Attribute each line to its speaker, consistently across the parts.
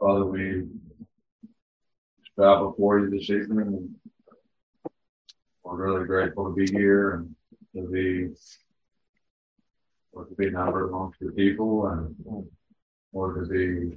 Speaker 1: Father, we bow before you this evening, and we're really grateful to be here and to be numbered amongst your people, and or to be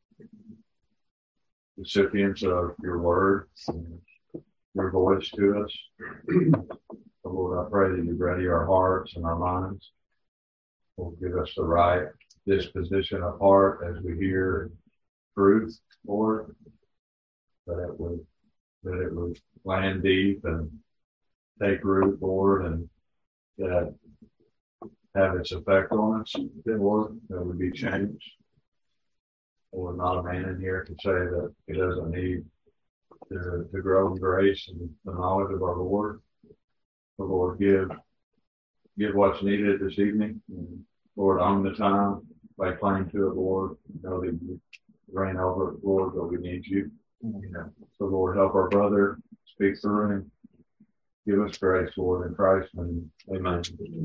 Speaker 1: recipients of your word and your voice to us. So Lord, I pray that you ready our hearts and our minds. Will give us the right disposition of heart as we hear truth, Lord, that it would land deep and take root, Lord, and that have its effect on us, Lord, that would be changed. Lord, not a man in here can say that he doesn't need to grow in grace and the knowledge of our Lord. The Lord, give what's needed this evening. And Lord, own the time, lay claim to it, Lord. Know that you reign over it, Lord, but we need you. So Lord, help our brother speak through him. Give us grace, Lord, in Christ, and amen.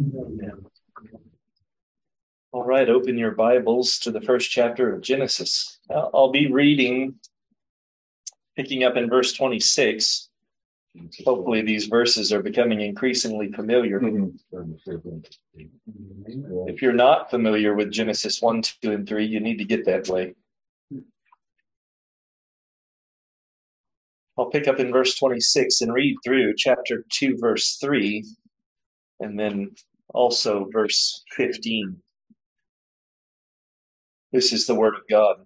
Speaker 2: All right, open your Bibles to the first chapter of Genesis. I'll be reading, picking up in verse 26. Hopefully these verses are becoming increasingly familiar. If you're not familiar with Genesis 1, 2, and 3, you need to get that way. I'll pick up in verse 26 and read through chapter 2, verse 3, and then also verse 15. This is the word of God.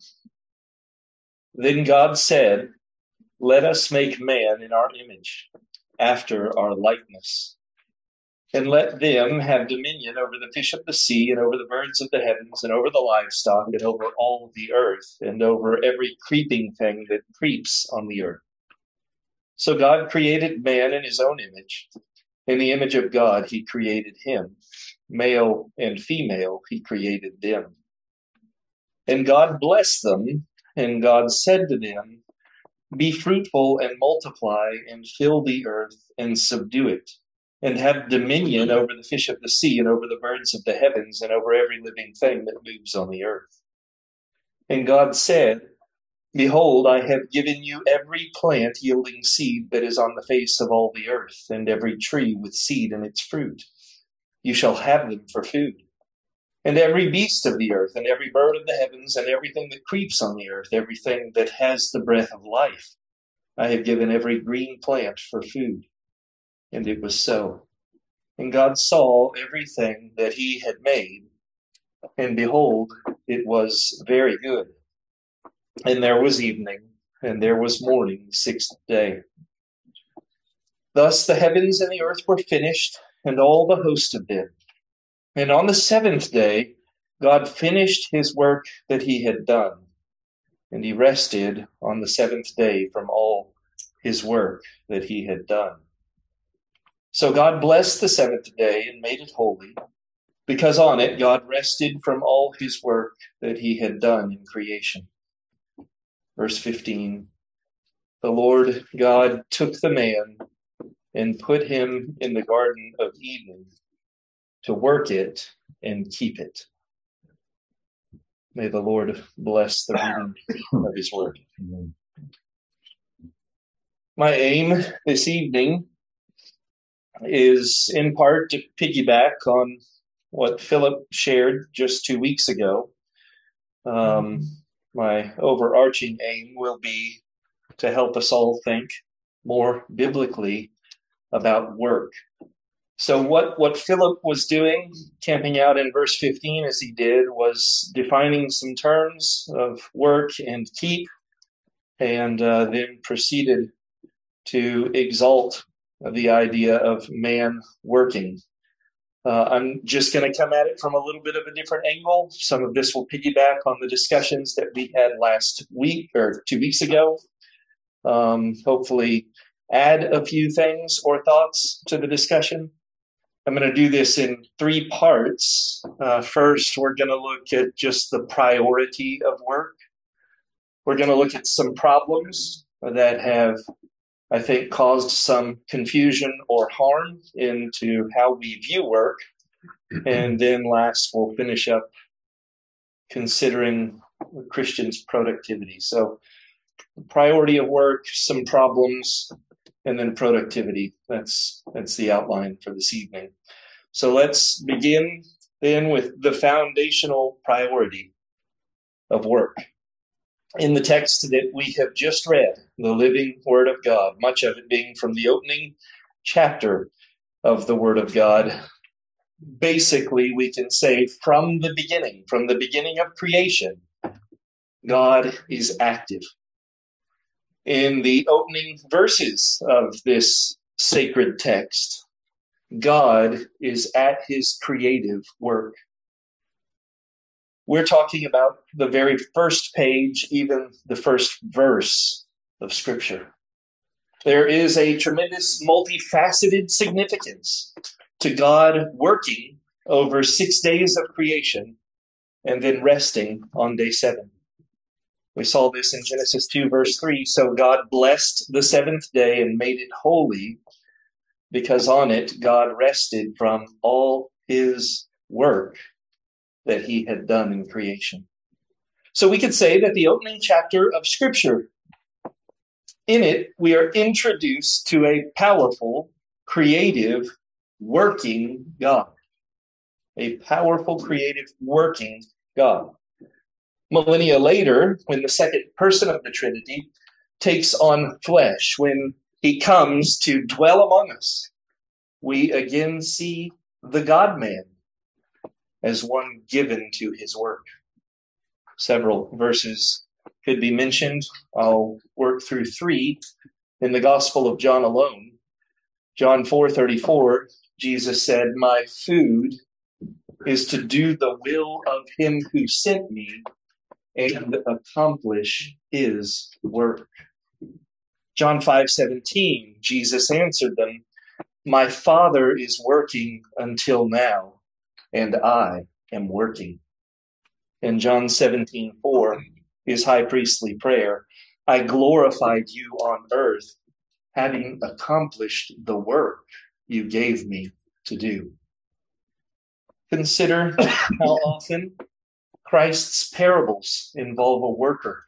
Speaker 2: Then God said, "Let us make man in our image, after our likeness, and let them have dominion over the fish of the sea, and over the birds of the heavens, and over the livestock, and over all the earth, and over every creeping thing that creeps on the earth." So God created man in his own image. In the image of God he created him. Male and female he created them. And God blessed them, and God said to them, "Be fruitful and multiply, and fill the earth and subdue it, and have dominion over the fish of the sea, and over the birds of the heavens, and over every living thing that moves on the earth." And God said, "Behold, I have given you every plant yielding seed that is on the face of all the earth, and every tree with seed in its fruit. You shall have them for food. And every beast of the earth, and every bird of the heavens, and everything that creeps on the earth, everything that has the breath of life, I have given every green plant for food." And it was so. And God saw everything that he had made, and behold, it was very good. And there was evening, and there was morning, the sixth day. Thus the heavens and the earth were finished, and all the host of them. And on the seventh day, God finished his work that he had done, and he rested on the seventh day from all his work that he had done. So God blessed the seventh day and made it holy, because on it God rested from all his work that he had done in creation. Verse 15, the Lord God took the man and put him in the Garden of Eden to work it and keep it. May the Lord bless the reading of his word. My aim this evening is in part to piggyback on what Philip shared just 2 weeks ago. My overarching aim will be to help us all think more biblically about work. So what Philip was doing, camping out in verse 15 as he did, was defining some terms of work and keep, and then proceeded to exalt the idea of man working. I'm just going to come at it from a little bit of a different angle. Some of this will piggyback on the discussions that we had last week or 2 weeks ago. Hopefully add a few things or thoughts to the discussion. I'm going to do this in 3 parts. First, we're going to look at just the priority of work. We're going to look at some problems that have, I think, caused some confusion or harm into how we view work. And then last, we'll finish up considering the Christian's productivity. So priority of work, some problems, and then productivity. That's the outline for this evening. So let's begin then with the foundational priority of work. In the text that we have just read, the living Word of God, much of it being from the opening chapter of the Word of God, basically we can say from the beginning of creation, God is active. In the opening verses of this sacred text, God is at his creative work. We're talking about the very first page, even the first verse of Scripture. There is a tremendous multifaceted significance to God working over 6 days of creation and then resting on day 7. We saw this in Genesis 2, verse 3. So God blessed the 7th day and made it holy, because on it God rested from all his work that he had done in creation. So we could say that the opening chapter of Scripture, in it, we are introduced to a powerful, creative, working God. A powerful, creative, working God. Millennia later, when the second person of the Trinity takes on flesh, when he comes to dwell among us, we again see the God-man as one given to his work. Several verses could be mentioned. I'll work through 3 in the Gospel of John alone. John 4:34, Jesus said, "My food is to do the will of him who sent me and accomplish his work." John 5:17, Jesus answered them, "My Father is working until now, and I am working." In John 17:4, his high priestly prayer, "I glorified you on earth, having accomplished the work you gave me to do." Consider how often Christ's parables involve a worker.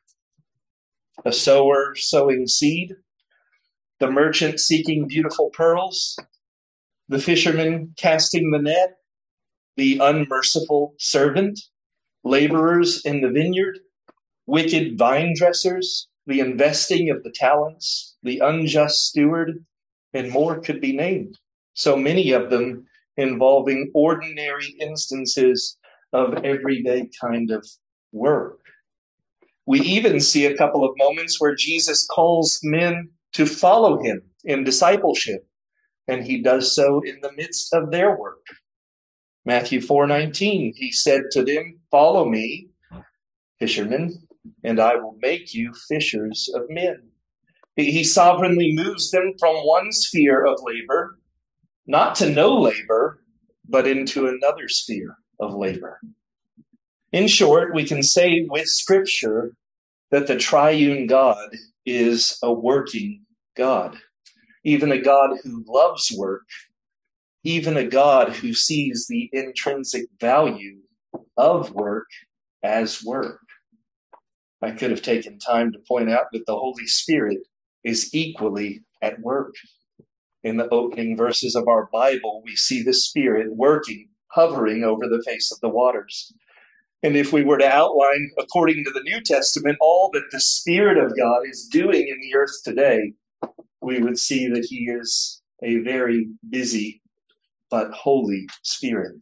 Speaker 2: A sower sowing seed, the merchant seeking beautiful pearls, the fisherman casting the net, the unmerciful servant, laborers in the vineyard, wicked vine dressers, the investing of the talents, the unjust steward, and more could be named. So many of them involving ordinary instances of everyday kind of work. We even see a couple of moments where Jesus calls men to follow him in discipleship, and he does so in the midst of their work. Matthew 4:19, he said to them, "Follow me, fishermen, and I will make you fishers of men." He sovereignly moves them from one sphere of labor, not to no labor, but into another sphere of labor. In short, we can say with Scripture that the triune God is a working God, even a God who loves work, even a God who sees the intrinsic value of work as work. I could have taken time to point out that the Holy Spirit is equally at work. In the opening verses of our Bible, we see the Spirit working, hovering over the face of the waters. And if we were to outline, according to the New Testament, all that the Spirit of God is doing in the earth today, we would see that he is a very busy but holy Spirit.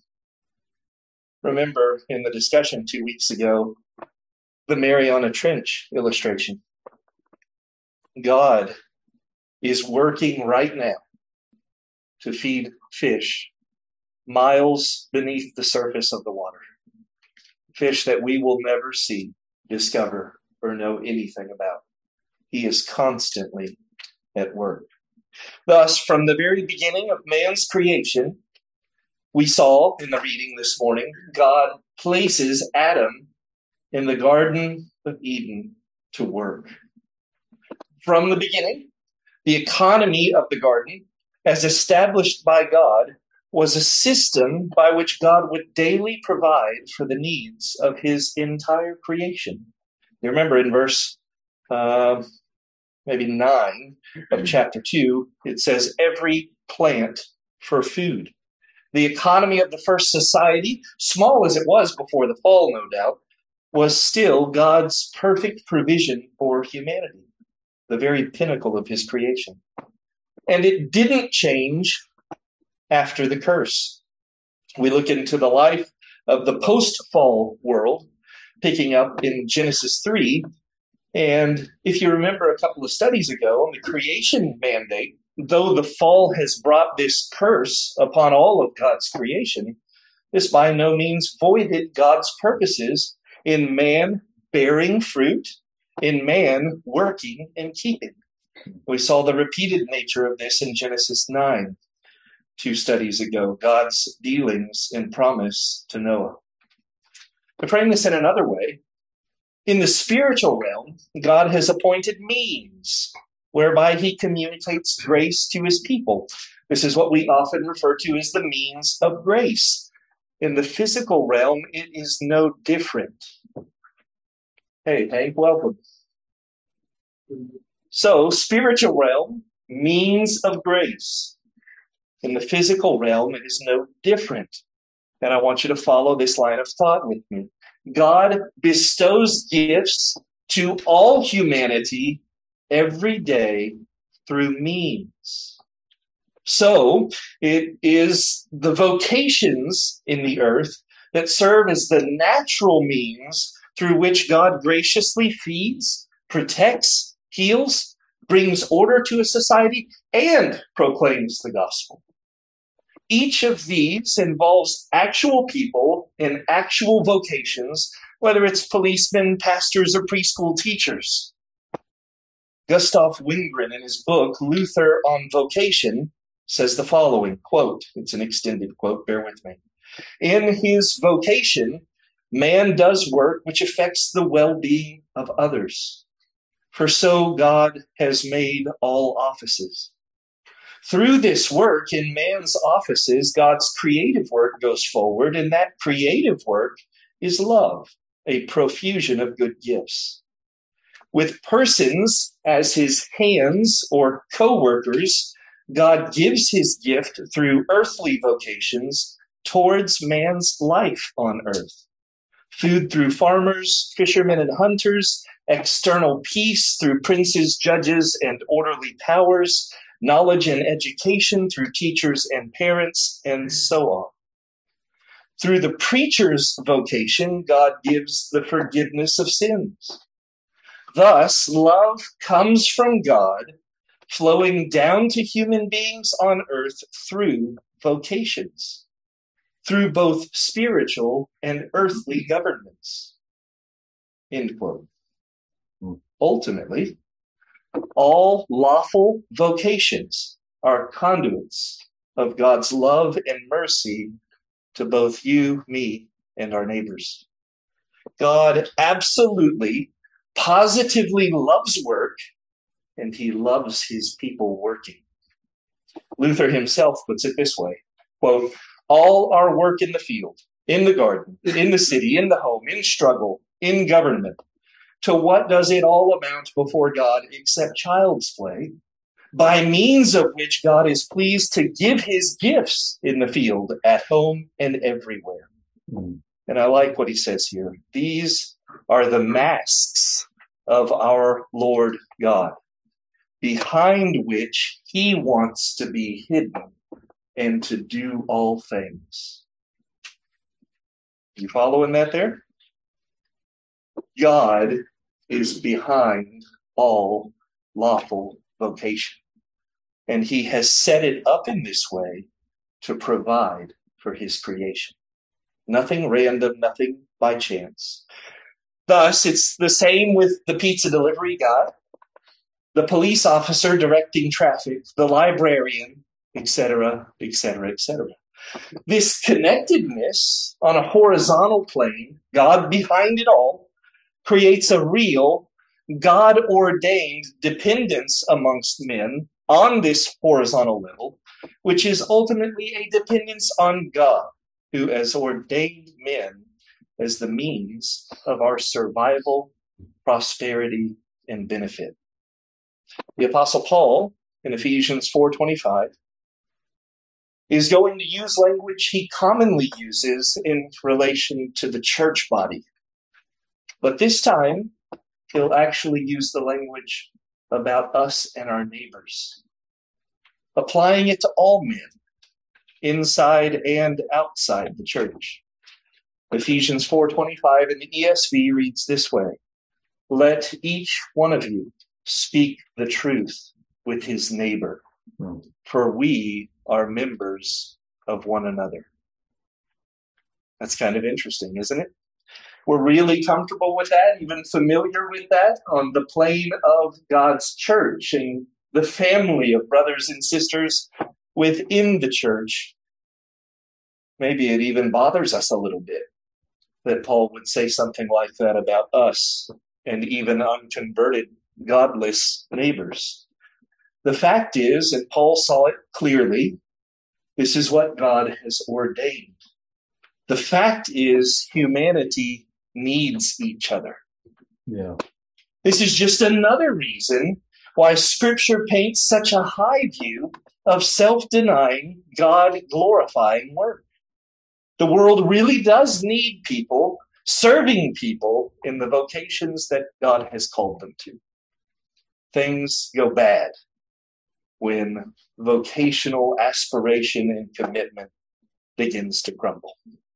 Speaker 2: Remember in the discussion 2 weeks ago, the Mariana Trench illustration. God is working right now to feed fish miles beneath the surface of the water. Fish that we will never see, discover, or know anything about. He is constantly at work. Thus, from the very beginning of man's creation, we saw in the reading this morning, God places Adam in the Garden of Eden to work. From the beginning, the economy of the garden, as established by God, was a system by which God would daily provide for the needs of his entire creation. You remember in verse maybe 9 of chapter 2, it says, every plant for food. The economy of the first society, small as it was before the fall, no doubt, was still God's perfect provision for humanity, the very pinnacle of his creation. And it didn't change after the curse. We look into the life of the post-fall world, picking up in Genesis 3. And if you remember a couple of studies ago on the creation mandate, though the fall has brought this curse upon all of God's creation, this by no means voided God's purposes in man bearing fruit, in man working and keeping. We saw the repeated nature of this in Genesis 9, 2 studies ago, God's dealings and promise to Noah. To frame this in another way, in the spiritual realm, God has appointed means whereby he communicates grace to his people. This is what we often refer to as the means of grace. In the physical realm, it is no different. Hey, welcome. So, spiritual realm, means of grace. In the physical realm, it is no different. And I want you to follow this line of thought with me. God bestows gifts to all humanity every day through means. So, it is the vocations in the earth that serve as the natural means through which God graciously feeds, protects, heals, brings order to a society, and proclaims the gospel. Each of these involves actual people in actual vocations, whether it's policemen, pastors, or preschool teachers. Gustav Wingren, in his book, Luther on Vocation, says the following, quote, it's an extended quote, bear with me. In his vocation, man does work which affects the well-being of others. For so God has made all offices. Through this work in man's offices, God's creative work goes forward, and that creative work is love, a profusion of good gifts. With persons as his hands or co-workers, God gives his gift through earthly vocations towards man's life on earth. Food through farmers, fishermen, and hunters, external peace through princes, judges, and orderly powers, knowledge and education through teachers and parents, and so on. Through the preacher's vocation, God gives the forgiveness of sins. Thus, love comes from God, flowing down to human beings on earth through vocations, through both spiritual and earthly governments. End quote. Ultimately, all lawful vocations are conduits of God's love and mercy to both you, me, and our neighbors. God absolutely, positively loves work, and he loves his people working. Luther himself puts it this way, quote, all our work in the field, in the garden, in the city, in the home, in struggle, in government, to what does it all amount before God except child's play, by means of which God is pleased to give his gifts in the field, at home, and everywhere. And I like what he says here. These are the masks of our Lord God, behind which he wants to be hidden and to do all things. You following that there? God is behind all lawful vocation. And he has set it up in this way to provide for his creation. Nothing random, nothing by chance. Thus, it's the same with the pizza delivery guy, the police officer directing traffic, the librarian, etc., etc., etc. This connectedness on a horizontal plane, God behind it all, creates a real, God-ordained dependence amongst men on this horizontal level which is ultimately a dependence on God, who has ordained men as the means of our survival, prosperity, and benefit. The Apostle Paul, in Ephesians 4:25, is going to use language he commonly uses in relation to the church body. But this time, he'll actually use the language about us and our neighbors, applying it to all men, inside and outside the church. Ephesians 4:25 in the ESV reads this way: "Let each one of you speak the truth with his neighbor, for we are members of one another." That's kind of interesting, isn't it? We're really comfortable with that, even familiar with that on the plane of God's church and the family of brothers and sisters within the church. Maybe it even bothers us a little bit that Paul would say something like that about us and even unconverted, godless neighbors. The fact is, and Paul saw it clearly, this is what God has ordained. The fact is, humanity needs each other.
Speaker 1: Yeah.
Speaker 2: This is just another reason why Scripture paints such a high view of self-denying, God-glorifying work. The world really does need people serving people in the vocations that God has called them to. Things go bad when vocational aspiration and commitment begins to crumble.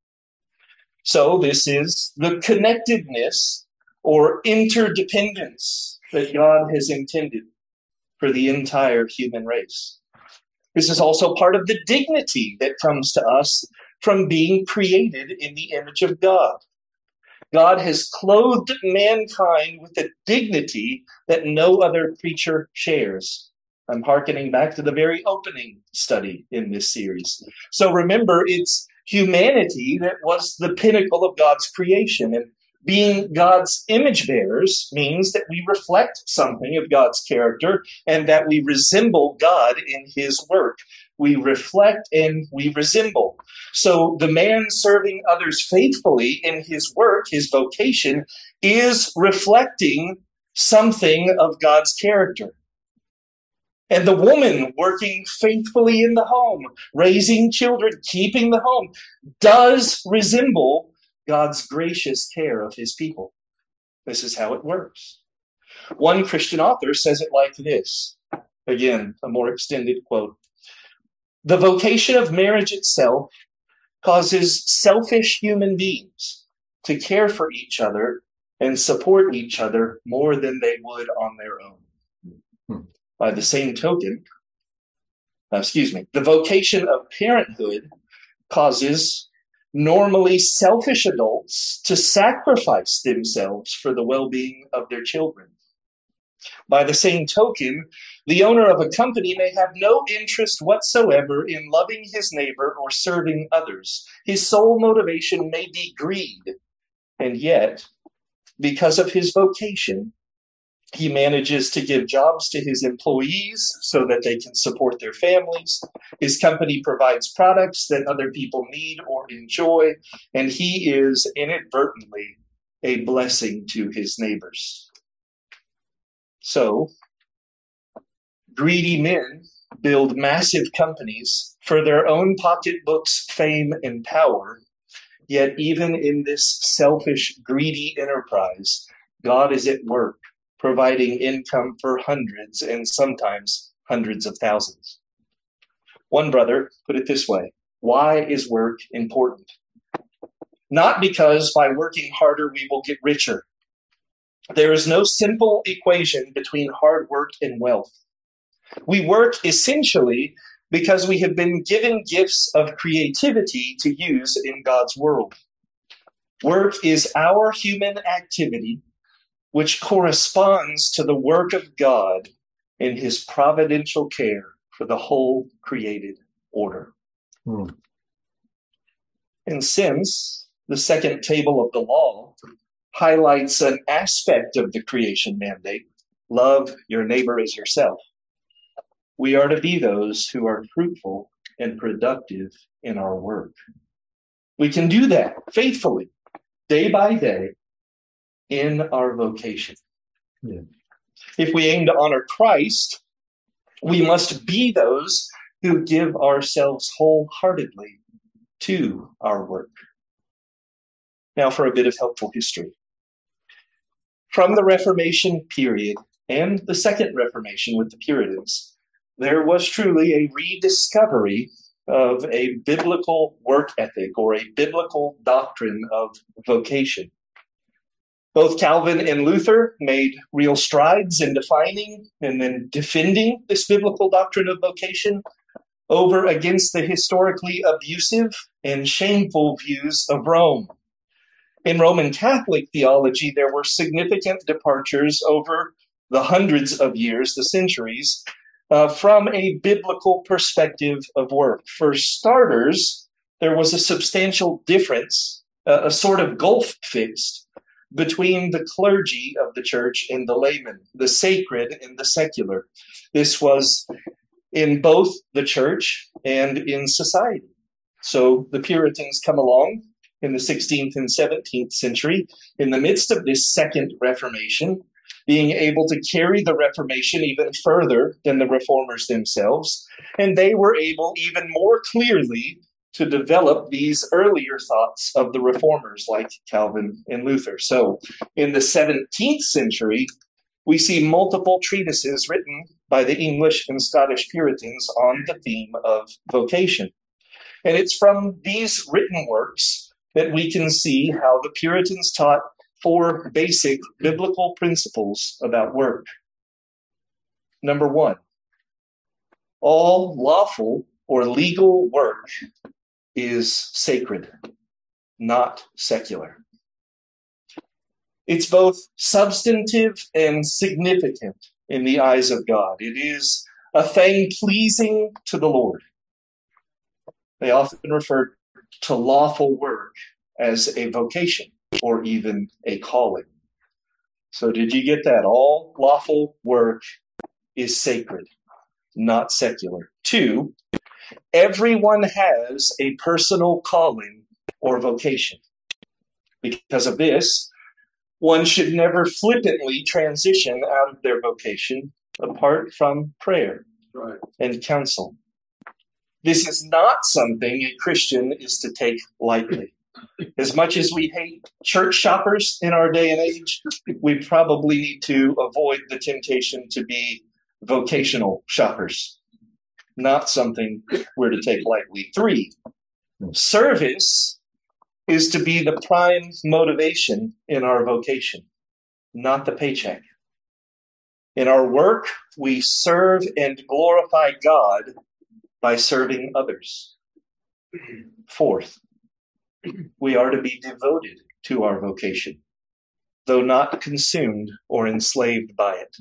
Speaker 2: So this is the connectedness or interdependence that God has intended for the entire human race. This is also part of the dignity that comes to us from being created in the image of God. God has clothed mankind with a dignity that no other creature shares. I'm hearkening back to the very opening study in this series. So remember, it's humanity that was the pinnacle of God's creation. And being God's image bearers means that we reflect something of God's character and that we resemble God in his work. We reflect and we resemble. So the man serving others faithfully in his work, his vocation, is reflecting something of God's character. And the woman working faithfully in the home, raising children, keeping the home, does resemble God's gracious care of his people. This is how it works. One Christian author says it like this. Again, a more extended quote. "The vocation of marriage itself causes selfish human beings to care for each other and support each other more than they would on their own. By the same token, the vocation of parenthood causes normally selfish adults to sacrifice themselves for the well-being of their children. By the same token, the owner of a company may have no interest whatsoever in loving his neighbor or serving others. His sole motivation may be greed, and yet, because of his vocation, he manages to give jobs to his employees so that they can support their families. His company provides products that other people need or enjoy, and he is inadvertently a blessing to his neighbors." So, greedy men build massive companies for their own pocketbooks, fame, and power. Yet even in this selfish, greedy enterprise, God is at work, providing income for hundreds and sometimes hundreds of thousands. One brother put it this way: why is work important? Not because by working harder we will get richer. There is no simple equation between hard work and wealth. We work essentially because we have been given gifts of creativity to use in God's world. Work is our human activity which corresponds to the work of God in his providential care for the whole created order. And since the second table of the law highlights an aspect of the creation mandate, love your neighbor as yourself, We are to be those who are fruitful and productive in our work. We can do that faithfully, day by day, in our vocation.
Speaker 1: Yeah.
Speaker 2: If we aim to honor Christ, we must be those who give ourselves wholeheartedly to our work. Now for a bit of helpful history. From the Reformation period and the Second Reformation with the Puritans, there was truly a rediscovery of a biblical work ethic or a biblical doctrine of vocation. Both Calvin and Luther made real strides in defining and then defending this biblical doctrine of vocation over against the historically abusive and shameful views of Rome. In Roman Catholic theology, there were significant departures over the hundreds of years, the centuries, from a biblical perspective of work. For starters, there was a substantial difference, a sort of gulf fixed between the clergy of the church and the laymen, the sacred and the secular. This was in both the church and in society. So the Puritans come along in the 16th and 17th century in the midst of this Second Reformation, being able to carry the Reformation even further than the Reformers themselves. And they were able even more clearly to develop these earlier thoughts of the Reformers like Calvin and Luther. So in the 17th century, we see multiple treatises written by the English and Scottish Puritans on the theme of vocation. And it's from these written works that we can see how the Puritans taught 4 basic biblical principles about work. Number 1, all lawful or legal work is sacred, not secular. It's both substantive and significant in the eyes of God. It is a thing pleasing to the Lord. They often refer to lawful work as a vocation or even a calling. So did you get that? All lawful work is sacred, not secular. 2, everyone has a personal calling or vocation. Because of this, one should never flippantly transition out of their vocation apart from prayer and counsel. This is not something a Christian is to take lightly. As much as we hate church shoppers in our day and age, we probably need to avoid the temptation to be vocational shoppers. Not something we're to take lightly. 3, service is to be the prime motivation in our vocation, not the paycheck. In our work, we serve and glorify God by serving others. 4th, we are to be devoted to our vocation, though not consumed or enslaved by it.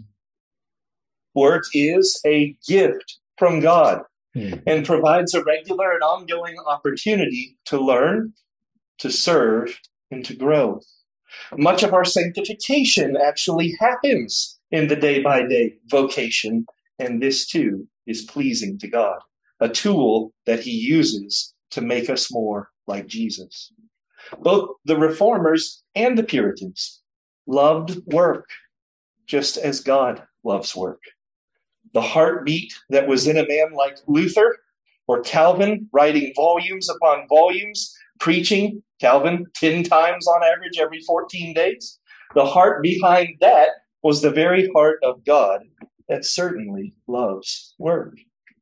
Speaker 2: Work is a gift from God and provides a regular and ongoing opportunity to learn, to serve, and to grow. Much of our sanctification actually happens in the day-by-day vocation, and this too is pleasing to God, a tool that he uses to make us more like Jesus. Both the Reformers and the Puritans loved work, just as God loves work. The heartbeat that was in a man like Luther or Calvin, writing volumes upon volumes, preaching, Calvin 10 times on average every 14 days. The heart behind that was the very heart of God that certainly loves work.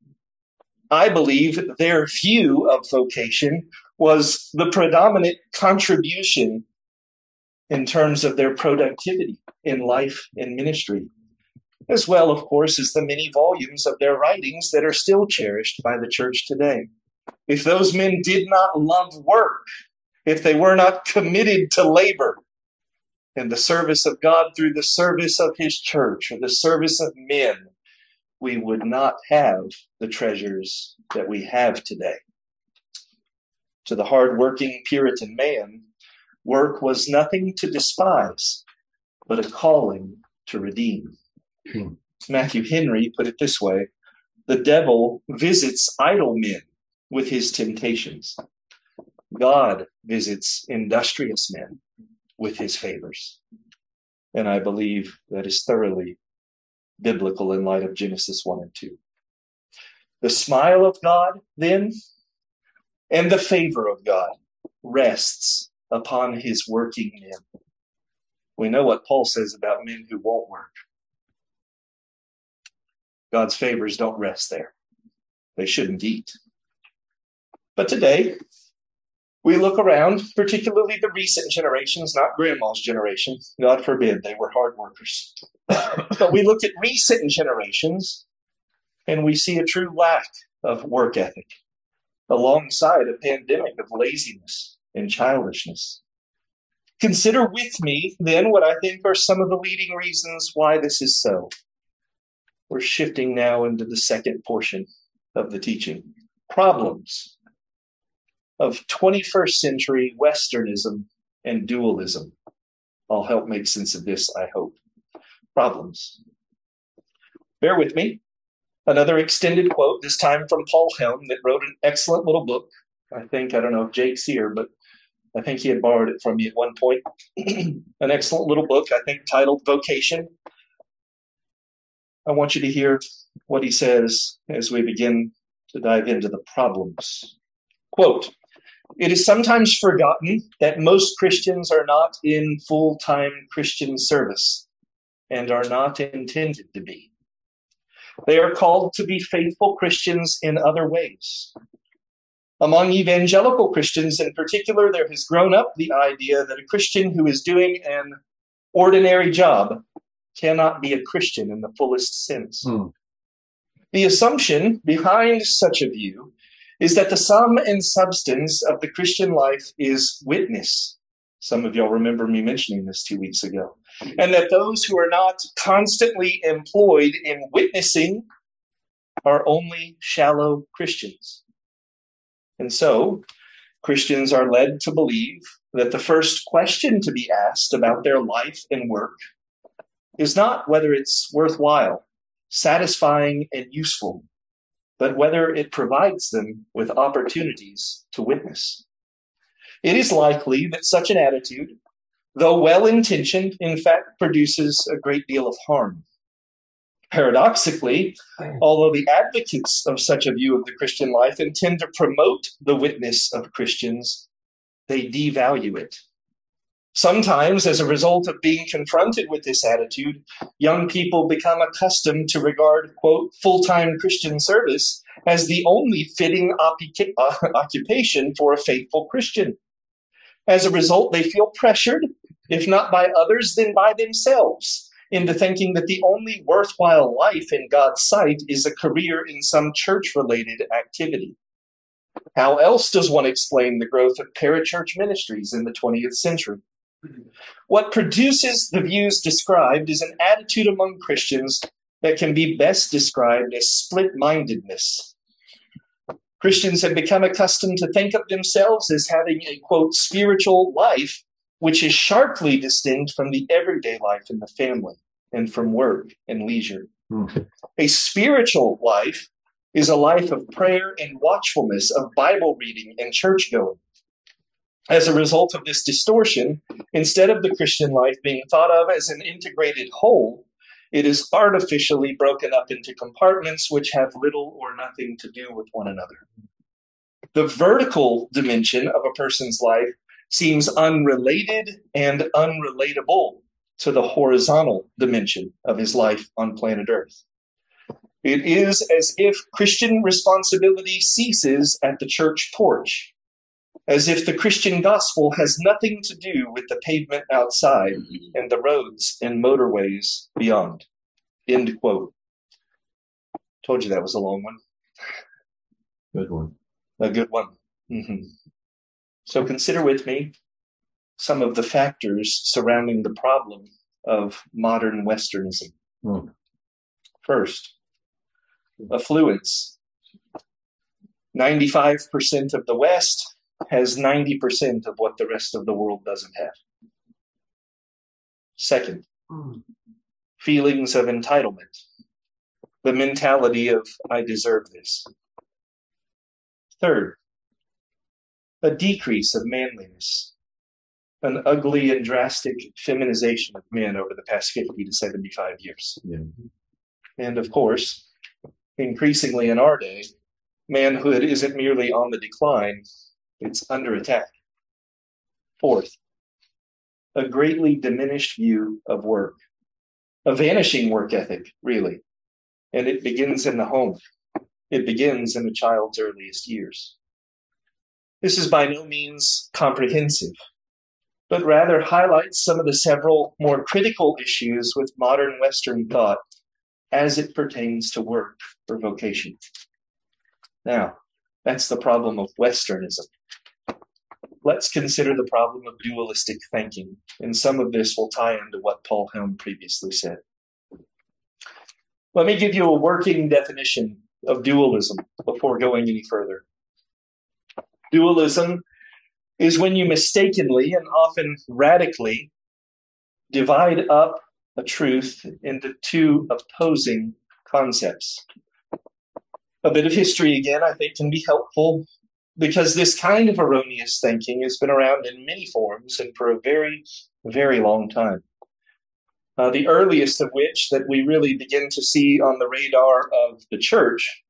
Speaker 2: I believe their view of vocation was the predominant contribution in terms of their productivity in life and ministry, as well, of course, as the many volumes of their writings that are still cherished by the church today. If those men did not love work, if they were not committed to labor and the service of God through the service of his church or the service of men, we would not have the treasures that we have today. To the hard-working Puritan man, work was nothing to despise, but a calling to redeem. Matthew Henry put it this way: The devil visits idle men with his temptations. God visits industrious men with his favors. And I believe that is thoroughly biblical in light of Genesis 1 and 2. The smile of God, then, and the favor of God rests upon his working men. We know what Paul says about men who won't work. God's favors don't rest there. They shouldn't eat. But today, we look around, particularly the recent generations, not grandma's generation. God forbid, they were hard workers. But we look at recent generations, and we see a true lack of work ethic, alongside a pandemic of laziness and childishness. Consider with me, then, what I think are some of the leading reasons why this is so. We're shifting now into the second portion of the teaching. Problems of 21st century Westernism and dualism. I'll help make sense of this, I hope. Problems. Bear with me. Another extended quote, this time from Paul Helm, that wrote an excellent little book. I don't know if Jake's here, but I think he had borrowed it from me at one point. An excellent little book, I think, titled Vocation. I want you to hear what he says as we begin to dive into the problems. Quote, "It is sometimes forgotten that most Christians are not in full-time Christian service and are not intended to be. They are called to be faithful Christians in other ways. Among evangelical Christians in particular, there has grown up the idea that a Christian who is doing an ordinary job cannot be a Christian in the fullest sense. The assumption behind such a view is that the sum and substance of the Christian life is witness. Some of y'all remember me mentioning this 2 weeks ago. And that those who are not constantly employed in witnessing are only shallow Christians. And so, Christians are led to believe that the first question to be asked about their life and work is not whether it's worthwhile, satisfying, and useful, but whether it provides them with opportunities to witness. It is likely that such an attitude, though well-intentioned, in fact produces a great deal of harm. Paradoxically, although the advocates of such a view of the Christian life intend to promote the witness of Christians, they devalue it. Sometimes, as a result of being confronted with this attitude, young people become accustomed to regard, quote, full-time Christian service as the only fitting occupation for a faithful Christian. As a result, they feel pressured, if not by others, then by themselves, into thinking that the only worthwhile life in God's sight is a career in some church-related activity. How else does one explain the growth of parachurch ministries in the 20th century? What produces the views described is an attitude among Christians that can be best described as split-mindedness. Christians have become accustomed to think of themselves as having a, quote, spiritual life, which is sharply distinct from the everyday life in the family and from work and leisure. A spiritual life is a life of prayer and watchfulness, of Bible reading and church going. As a result of this distortion, instead of the Christian life being thought of as an integrated whole, it is artificially broken up into compartments which have little or nothing to do with one another. The vertical dimension of a person's life seems unrelated and unrelatable to the horizontal dimension of his life on planet Earth. It is as if Christian responsibility ceases at the church porch, as if the Christian gospel has nothing to do with the pavement outside and the roads and motorways beyond. End quote. Told you that was a long one.
Speaker 1: Good one.
Speaker 2: A good one. Mm-hmm. So consider with me some of the factors surrounding the problem of modern Westernism. First, affluence. 95% of the West has 90% of what the rest of the world doesn't have. Second, feelings of entitlement. the mentality of I deserve this. Third, a decrease of manliness, an ugly and drastic feminization of men over the past 50 to 75 years.
Speaker 1: Yeah.
Speaker 2: And of course, increasingly in our day, manhood isn't merely on the decline, it's under attack. Fourth, a greatly diminished view of work, a vanishing work ethic, really. And it begins in the home. It begins in a child's earliest years. This is by no means comprehensive, but rather highlights some of the several more critical issues with modern Western thought as it pertains to work or vocation. Now, that's the problem of Westernism. Let's consider the problem of dualistic thinking, and some of this will tie into what Paul Helm previously said. Let me give you a working definition of dualism before going any further. Dualism is when you mistakenly and often radically divide up a truth into two opposing concepts. A bit of history, again, I think can be helpful because this kind of erroneous thinking has been around in many forms and for a very, very long time. The earliest of which that we really begin to see on the radar of the church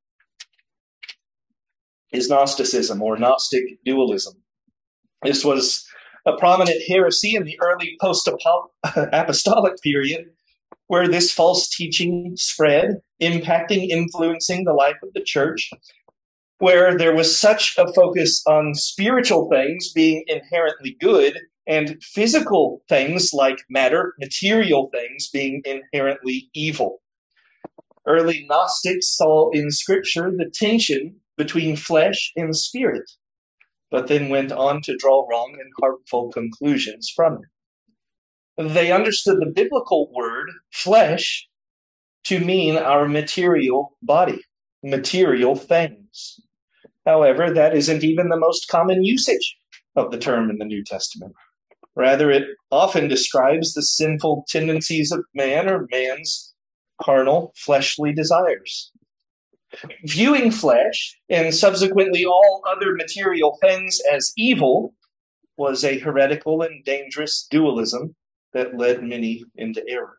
Speaker 2: is Gnosticism or Gnostic dualism. This was a prominent heresy in the early post-apostolic period where this false teaching spread, impacting, influencing the life of the church, where there was such a focus on spiritual things being inherently good and physical things like matter, material things being inherently evil. Early Gnostics saw in Scripture the tension between flesh and spirit, but then went on to draw wrong and harmful conclusions from it. They understood the biblical word flesh to mean our material body, material things. However, that isn't even the most common usage of the term in the New Testament. Rather, it often describes the sinful tendencies of man or man's carnal, fleshly desires. Viewing flesh and subsequently all other material things as evil was a heretical and dangerous dualism that led many into error.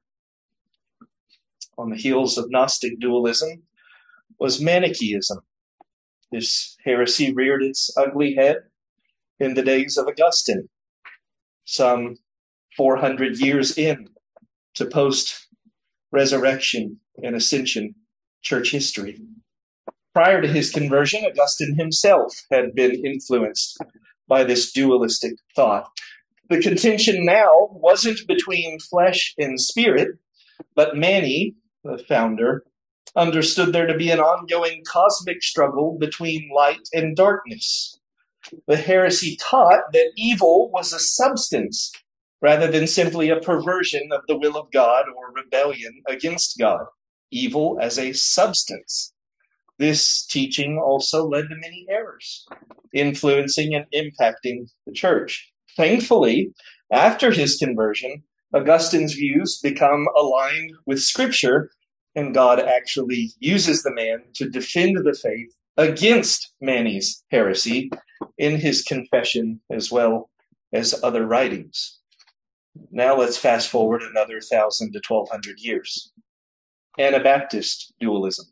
Speaker 2: On the heels of Gnostic dualism was Manichaeism. This heresy reared its ugly head in the days of Augustine, some 400 years in to post-resurrection and ascension church history. Prior to his conversion, Augustine himself had been influenced by this dualistic thought. The contention now wasn't between flesh and spirit, but Mani, the founder, understood there to be an ongoing cosmic struggle between light and darkness. The heresy taught that evil was a substance rather than simply a perversion of the will of God or rebellion against God. Evil as a substance. This teaching also led to many errors, influencing and impacting the church. Thankfully, after his conversion, Augustine's views become aligned with Scripture, and God actually uses the man to defend the faith against Mani's heresy in his confession as well as other writings. Now let's fast forward another 1,000 to 1,200 years. Anabaptist dualism.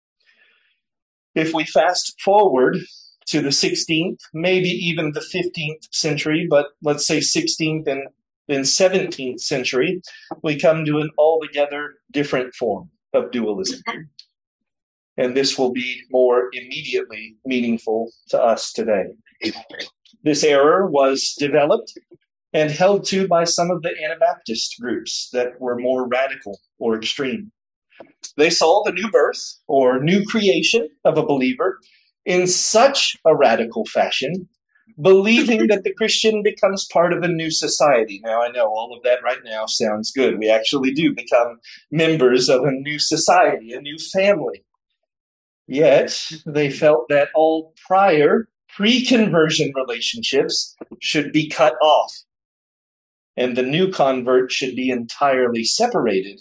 Speaker 2: If we fast forward to the 16th, maybe even the 15th century, but let's say 16th and then 17th century, we come to an altogether different form of dualism. And this will be more immediately meaningful to us today. This error was developed and held to by some of the Anabaptist groups that were more radical or extreme. They saw the new birth or new creation of a believer in such a radical fashion, believing that the Christian becomes part of a new society. Now, I know all of that right now sounds good. We actually do become members of a new society, a new family. Yet, they felt that all prior pre-conversion relationships should be cut off, and the new convert should be entirely separated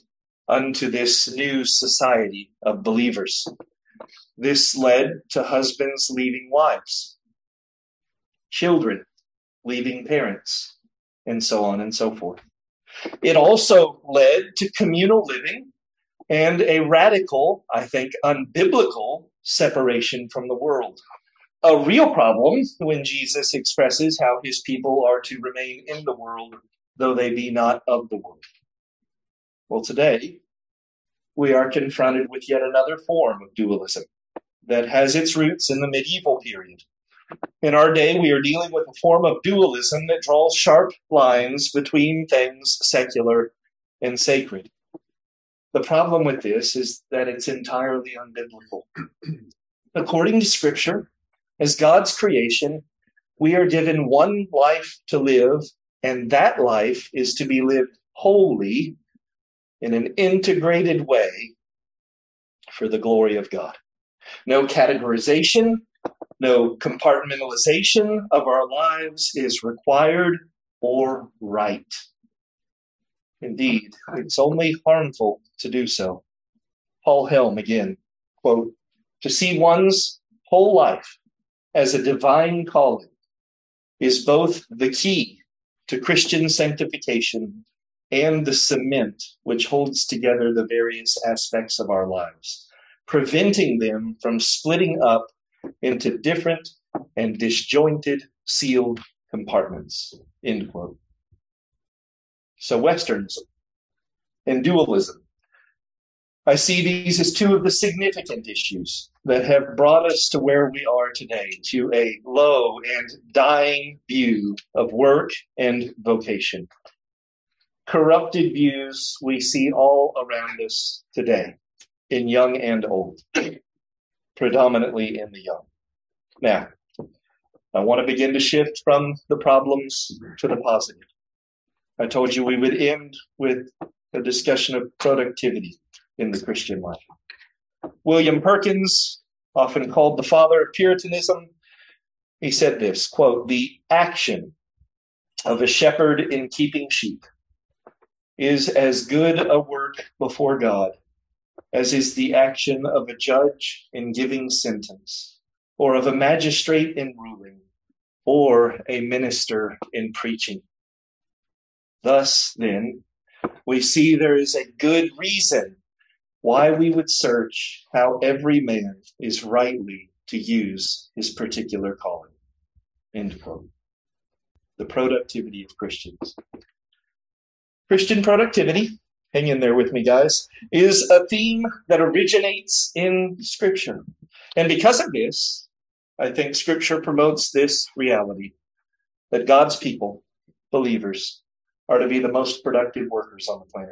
Speaker 2: unto this new society of believers. This led to husbands leaving wives, children leaving parents, and so on and so forth. It also led to communal living and a radical, I think, unbiblical separation from the world. A real problem when Jesus expresses how his people are to remain in the world, though they be not of the world. Well, today, we are confronted with yet another form of dualism that has its roots in the medieval period. In our day, we are dealing with a form of dualism that draws sharp lines between things secular and sacred. The problem with this is that it's entirely unbiblical. According to Scripture, as God's creation, we are given one life to live, and that life is to be lived wholly in an integrated way for the glory of God. No categorization, no compartmentalization of our lives is required or right. Indeed, it's only harmful to do so. Paul Helm again, quote, "To see one's whole life as a divine calling is both the key to Christian sanctification and the cement which holds together the various aspects of our lives, preventing them from splitting up into different and disjointed sealed compartments." End quote. So Westernism and dualism, I see these as two of the significant issues that have brought us to where we are today, to a low and dying view of work and vocation. Corrupted views we see all around us today, in young and old, predominantly in the young. Now, I want to begin to shift from the problems to the positive. I told you we would end with a discussion of productivity in the Christian life. William Perkins, often called the father of Puritanism, he said this, quote, "The action of a shepherd in keeping sheep is as good a work before God as is the action of a judge in giving sentence, or of a magistrate in ruling, or a minister in preaching." Thus, then, we see there is a good reason why we would search how every man is rightly to use his particular calling. End quote. The productivity of Christians. Christian productivity, hang in there with me, guys, is a theme that originates in Scripture. And because of this, I think Scripture promotes this reality that God's people, believers, are to be the most productive workers on the planet.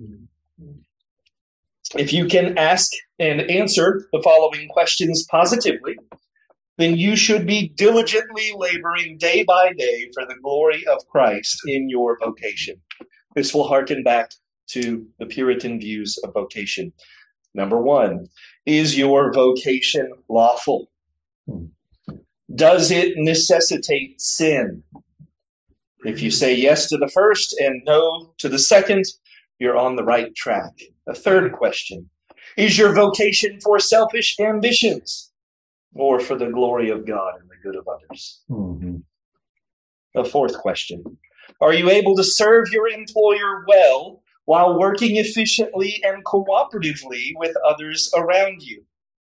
Speaker 2: If you can ask and answer the following questions positively, then you should be diligently laboring day by day for the glory of Christ in your vocation. This will harken back to the Puritan views of vocation. Number one, is your vocation lawful? Does it necessitate sin? If you say yes to the first and no to the second, you're on the right track. A third question, is your vocation for selfish ambitions or for the glory of God and the good of others? Mm-hmm. A fourth question, are you able to serve your employer well while working efficiently and cooperatively with others around you?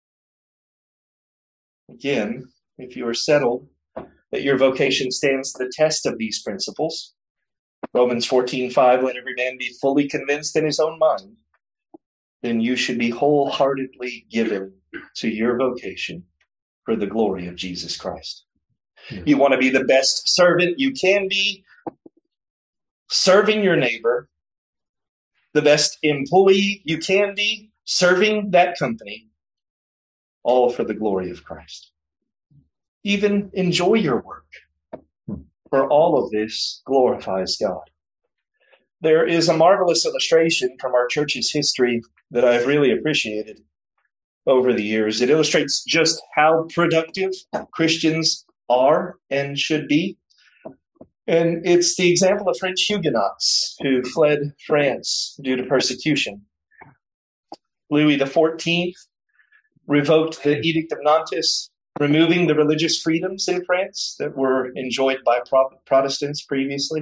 Speaker 2: Again, if you are settled that your vocation stands the test of these principles, Romans 14:5, let every man be fully convinced in his own mind, then you should be wholeheartedly given to your vocation for the glory of Jesus Christ. Yes. You want to be the best servant you can be, serving your neighbor, the best employee you can be, serving that company, all for the glory of Christ. Even enjoy your work, for all of this glorifies God. There is a marvelous illustration from our church's history that I've really appreciated over the years. It illustrates just how productive Christians are and should be. And it's the example of French Huguenots who fled France due to persecution Louis XIV revoked the Edict of Nantes, removing the religious freedoms in France that were enjoyed by Protestants previously.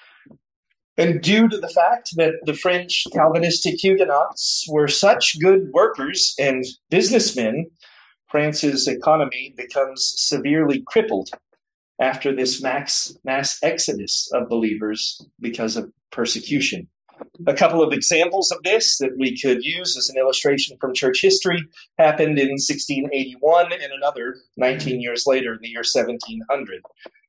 Speaker 2: And due to the fact that the French Calvinistic Huguenots were such good workers and businessmen, France's economy becomes severely crippled after this mass exodus of believers because of persecution. A couple of examples of this that we could use as an illustration from church history happened in 1681 and another 19 years later in the year 1700.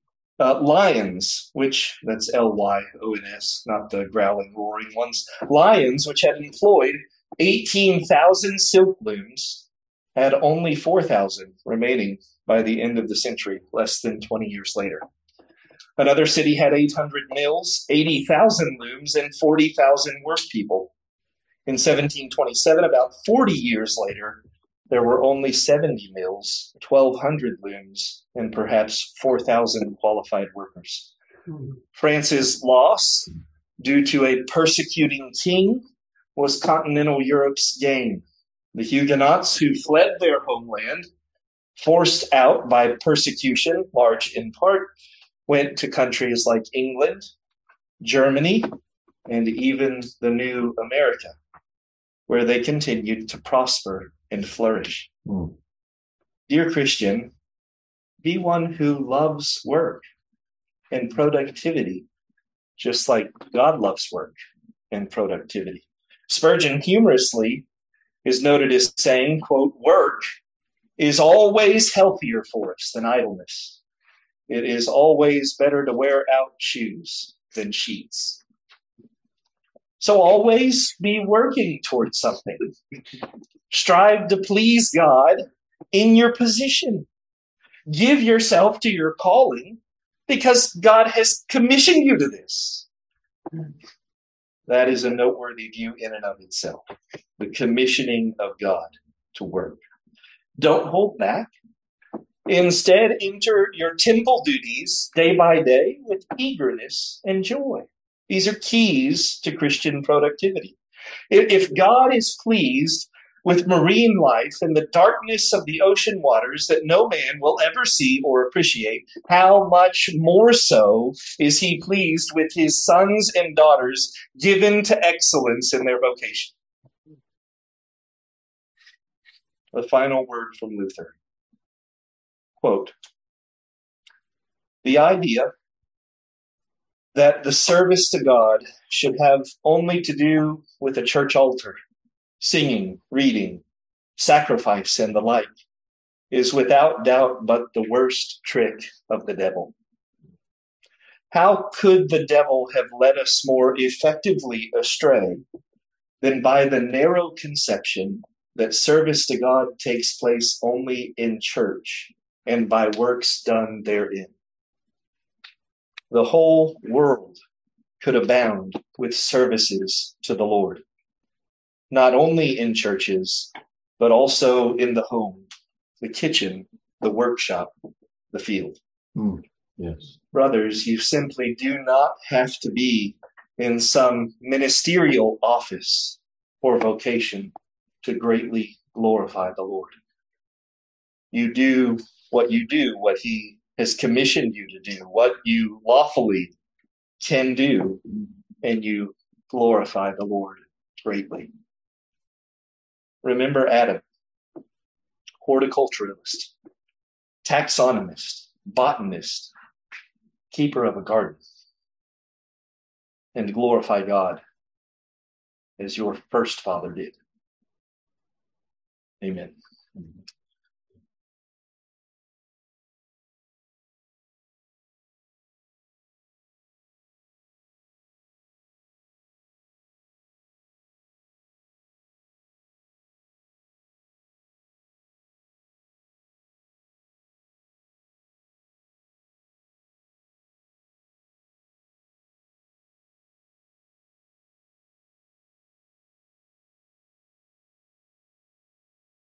Speaker 2: Lyons, that's Lyons, not the growling, roaring ones. Lyons, which had employed 18,000 silk looms, had only 4,000 remaining by the end of the century, less than 20 years later. Another city had 800 mills, 80,000 looms, and 40,000 workpeople. In 1727, about 40 years later, there were only 70 mills, 1,200 looms, and perhaps 4,000 qualified workers. France's loss, due to a persecuting king, was continental Europe's gain. The Huguenots who fled their homeland, forced out by persecution, large in part, went to countries like England, Germany, and even the new America, where they continued to prosper and flourish. Dear Christian, be one who loves work and productivity, just like God loves work and productivity. Spurgeon humorously is noted as saying, quote, "Work is always healthier for us than idleness. It is always better to wear out shoes than sheets." So always be working towards something. Strive to please God in your position. Give yourself to your calling because God has commissioned you to this. That is a noteworthy view in and of itself. The commissioning of God to work. Don't hold back. Instead, enter your temple duties day by day with eagerness and joy. These are keys to Christian productivity. If God is pleased with marine life and the darkness of the ocean waters that no man will ever see or appreciate, how much more so is he pleased with his sons and daughters given to excellence in their vocation? The final word from Luther. Quote, "The idea that the service to God should have only to do with a church altar, singing, reading, sacrifice, and the like, is without doubt but the worst trick of the devil. How could the devil have led us more effectively astray than by the narrow conception that service to God takes place only in church and by works done therein? The whole world could abound with services to the Lord, not only in churches, but also in the home, the kitchen, the workshop, the field.
Speaker 1: Yes.
Speaker 2: Brothers, you simply do not have to be in some ministerial office or vocation to greatly glorify the Lord. You do, what he has commissioned you to do, what you lawfully can do, and you glorify the Lord greatly. Remember Adam, horticulturalist, taxonomist, botanist, keeper of a garden, and glorify God as your first father did. Amen.